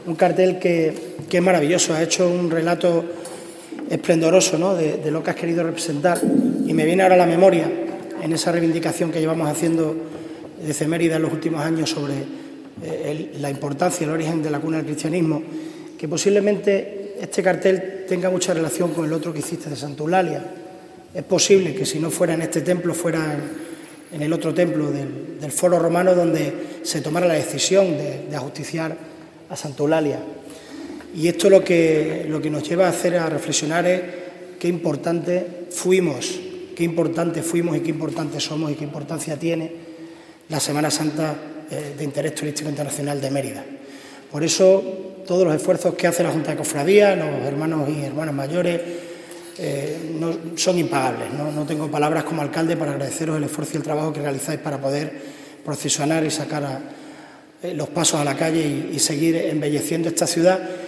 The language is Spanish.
Un cartel que es maravilloso, ha hecho un relato esplendoroso, ¿no?, de lo que has querido representar, y me viene ahora a la memoria, en esa reivindicación que llevamos haciendo desde Mérida en los últimos años sobre la importancia y el origen de la cuna del cristianismo, que posiblemente este cartel tenga mucha relación con el otro que hiciste de Santa Eulalia. Es posible que si no fuera en este templo, fuera en el otro templo del Foro Romano, donde se tomara la decisión de ajusticiar a Santa Eulalia. Y esto lo que nos lleva a hacer, a reflexionar, es qué importante fuimos y qué importantes somos y qué importancia tiene la Semana Santa de interés turístico internacional de Mérida. Por eso, todos los esfuerzos que hace la Junta de Cofradía, los hermanos y hermanas mayores, son impagables. No tengo palabras como alcalde para agradeceros el esfuerzo y el trabajo que realizáis para poder procesionar y sacar los pasos a la calle y seguir embelleciendo esta ciudad,